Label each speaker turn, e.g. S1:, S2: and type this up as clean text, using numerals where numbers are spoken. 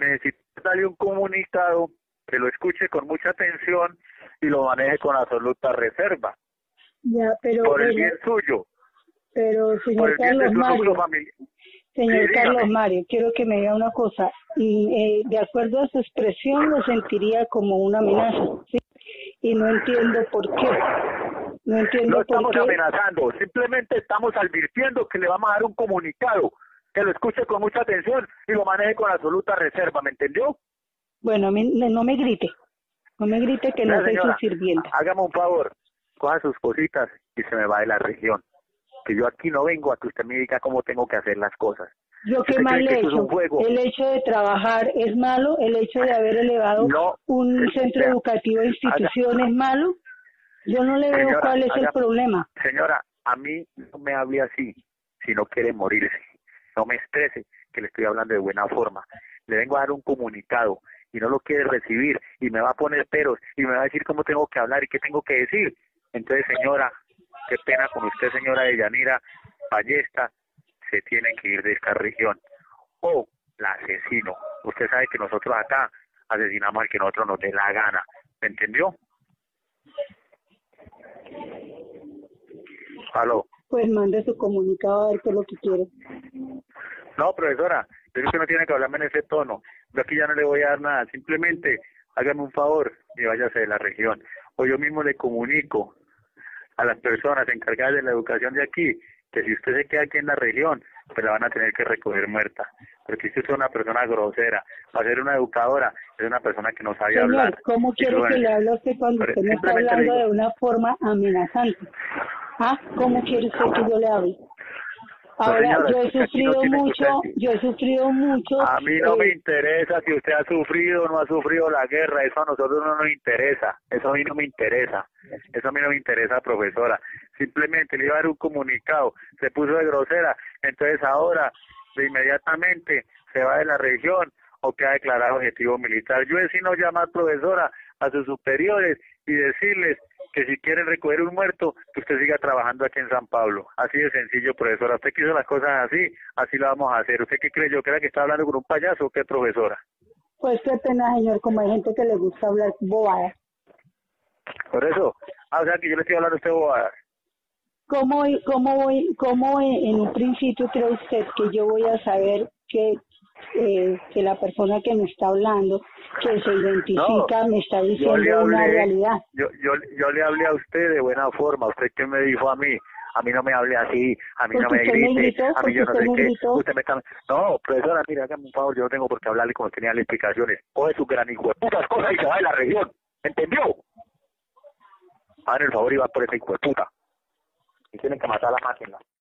S1: necesito darle un comunicado que lo escuche con mucha atención y lo maneje con absoluta reserva,
S2: Ya, pero
S1: por el
S2: bueno,
S1: bien suyo,
S2: pero
S1: por
S2: señor
S1: el bien de
S2: Carlos
S1: su núcleo
S2: Mario,
S1: familiar.
S2: señor
S1: Sí,
S2: Carlos
S1: dígame.
S2: Mario, quiero que me diga una cosa. Y, de acuerdo a su expresión, lo sentiría como una amenaza, ¿sí? Y no entiendo por qué. No
S1: No
S2: entiendo por
S1: estamos
S2: qué.
S1: amenazando, simplemente estamos advirtiendo que le vamos a dar un comunicado, que lo escuche con mucha atención y lo maneje con absoluta reserva, ¿me entendió?
S2: Bueno, a mí, no me grite. No me grite que no
S1: Vea,
S2: soy su
S1: señora,
S2: sirvienta.
S1: hágame un favor, coja sus cositas y se me va de la región. Que yo aquí no vengo a que usted me diga cómo tengo que hacer las cosas.
S2: ¿Yo
S1: Si
S2: qué
S1: usted
S2: mal
S1: cree que
S2: le he
S1: esto es un
S2: hecho?
S1: juego,
S2: ¿El hecho de trabajar es malo? ¿El hecho de haber elevado
S1: no,
S2: un centro
S1: vea,
S2: educativo a
S1: haga,
S2: institución es malo? Yo no le veo
S1: señora,
S2: cuál es el problema.
S1: señora, a mí no me hable así, si no quiere morirse. No me estrese, que le estoy hablando de buena forma. Le vengo a dar un comunicado y no lo quiere recibir y me va a poner peros y me va a decir cómo tengo que hablar y qué tengo que decir. Entonces, señora, qué pena con usted, señora Deyanira Ballesta, se tiene que ir de esta región. O la asesino. Usted sabe que nosotros acá asesinamos al que nosotros nos dé la gana. ¿Me entendió? Aló.
S2: Pues mande su comunicado a ver qué es lo que quiere.
S1: No, profesora, yo creo que no tiene que hablarme en ese tono. Yo aquí ya no le voy a dar nada. Simplemente hágame un favor y váyase de la región. O yo mismo le comunico a las personas encargadas de la educación de aquí que si usted se queda aquí en la región, pues la van a tener que recoger muerta. Porque usted es una persona grosera. Para ser una educadora, es una persona que no sabe
S2: Señor,
S1: hablar.
S2: ¿cómo
S1: Y
S2: quiere que le hable a usted cuando
S1: pero
S2: usted me está
S1: simplemente le
S2: hablando
S1: digo,
S2: de una forma amenazante? ¿Ah? ¿Cómo quiere usted que yo le hable?
S1: no
S2: Ahora,
S1: señora, es que usted aquí no tiene,
S2: yo he sufrido mucho,
S1: a mí no me interesa si usted ha sufrido o no ha sufrido la guerra, eso a nosotros no nos interesa, eso a mí no me interesa, eso a mí no me interesa, profesora. Simplemente le iba a dar un comunicado, se puso de grosera, entonces ahora, de inmediatamente, se va de la región o queda declarado objetivo militar. Yo he no llamar, profesora, a sus superiores y decirles que si quieren recoger un muerto, que usted siga trabajando aquí en San Pablo. Así de sencillo, profesora. Usted quiso las cosas así, así lo vamos a hacer. ¿Usted qué cree? ¿Yo creo que está hablando con un payaso o qué, profesora?
S2: pues qué pena, señor, como hay gente que le gusta hablar bobadas.
S1: Por eso, o sea que yo le estoy hablando a usted bobadas.
S2: ¿Cómo en un principio cree usted que yo voy a saber que la persona que me está hablando, que se
S1: No,
S2: identifica, me está
S1: yo le
S2: diciendo una
S1: hablé,
S2: realidad?
S1: yo le hablé a usted de buena forma. ¿Usted qué me dijo a mí no me hable así, a mí no
S2: Porque
S1: me
S2: usted me
S1: grite,
S2: gritó,
S1: a mí
S2: porque
S1: yo no
S2: usted
S1: sé
S2: me
S1: qué,
S2: gritó.
S1: usted me está... No, profesora, mira, hágame un favor, yo no tengo por qué hablarle como tenía las explicaciones. Coge su gran hijo de putas cosas y se va de la región, ¿entendió? Hagan el favor y va por ese hijo de puta. Y tienen que matar a la máquina.